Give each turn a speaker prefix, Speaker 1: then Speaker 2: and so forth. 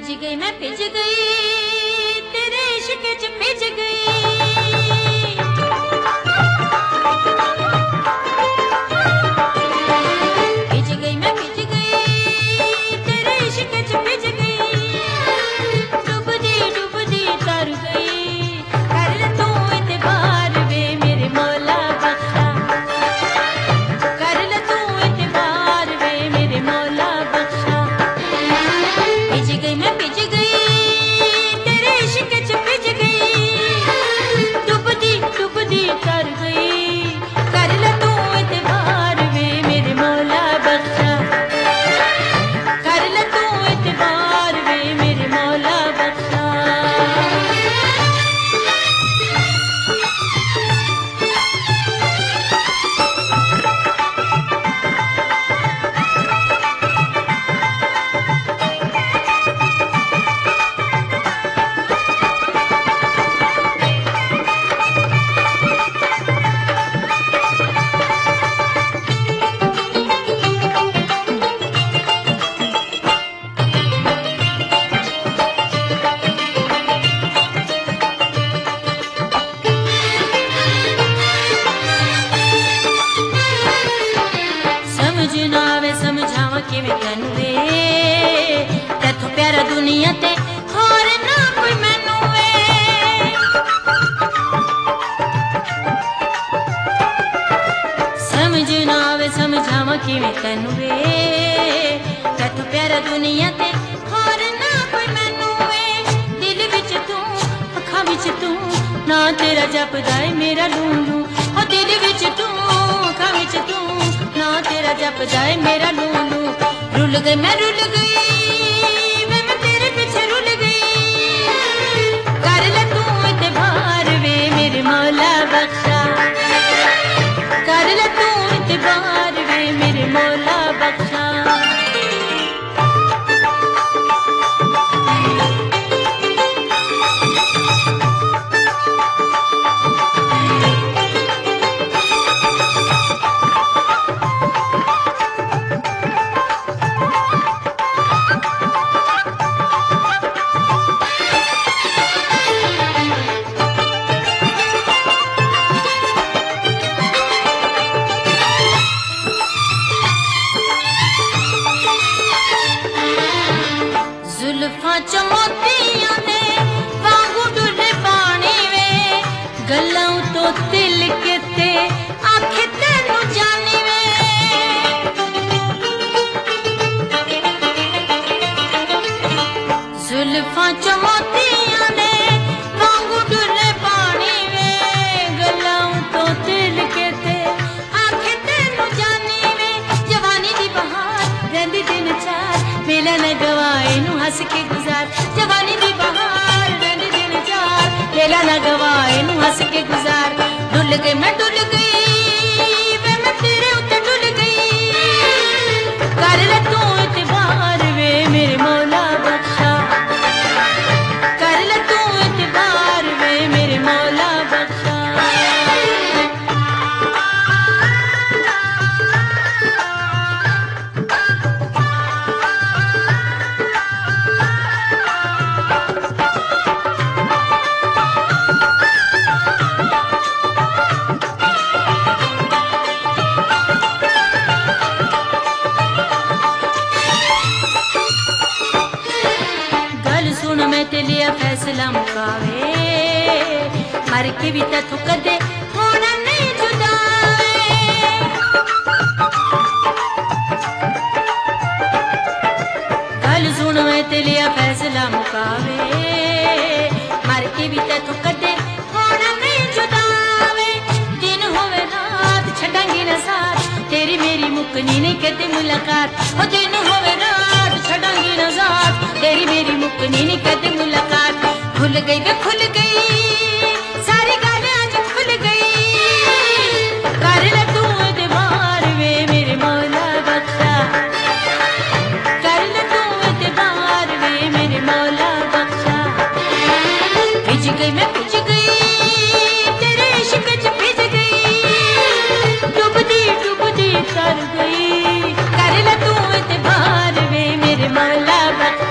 Speaker 1: भिज गई मैं भिज गई तेरे इश्क च भिज गई। भिज गई मैं भिज गई तेरे इश्क च भिज गई। डुबदी तर गई कर ले तू इतबार वे मेरे मौला बख्शा। कर ले तू इतबार वे मेरे मौला बख्शा। भिज गई मैं भिज गई तेरे इश्क च भिज गई। डुबदी तर गई कर ले तू इतबार वे मेरे मौला बख्शा। कर ले तू इतबार वे मेरे मौला बख्शा। समझावा किवें तैनू वे तैथों प्यारा दुनिया ते होर ना कोई मैनू वे। समझ ना आवे समझावा किवें तैनू वे तैथों प्यारा दुनिया ते होर ना कोई मैनू वे। दिल विच तू अखां विच तू ना तेरा जपदा ऐ मेरा लूलू। ओ दिल विच तू अखां विच तू ना तेरा जपदा ऐ मेरा लूलू। रुल गई मैं रुल गई वे मैं तेरे पीछे रुल गई। कर ले तू इतबार वे मेरे मौला बख्शा। कर ले तू इतबार वे मेरे मौला बख्शा। जुल्फां च मोतियां ने वांगू डुले पानी वे। गल्लां तो दिल के ते आखे तैनू जानी वे। जुल्फां च मोतियां ने वांगू डुले पानी वे। गल्लां तो दिल के ते आखे तैनू जानी वे। जवानी दी बहार रहिंदी दिन चार मेला न गवाए नू हंस के गुजार। जवानी दी बहार रहिंदी दिन चार मेला न गवाए नू हंस के गुजार। डुल गई मैं डुल गई वे मैं तेरे उत्ते डुल गई। कर ले तू इतबार वे मेरे मौला बख्शा। कर ले तू इतबार वे मेरे मौला बख्शा। मैं लिया फैसला मुकावे मर के भी तैथों कदे होना नहीं जुदा। गल सुन मैं ते लिया फैसला मुकावे मर के भी तैथों कदे होना नहीं जुदा। दिन होवे रात छड़ांगी ना साथ तेरी मेरी मुकनी नहीं कदे मुलाकात। ओ दिन होवे रात छड़ांगी ना साथ तेरी मेरी मुकनी नहीं कदे मुलाकात। खुल गई वे खुल गई सारी गल अज खुल गई। कर ले तू इतबार वे मेरे मौला बख्शा। कर ले तू इतबार वे मेरे मौला बख्शा। भिज गई मैं भिज गई तेरे इश्क च भिज गई। डुबदी तर गई कर ले तू इतबार वे मेरे मौला बख्शा।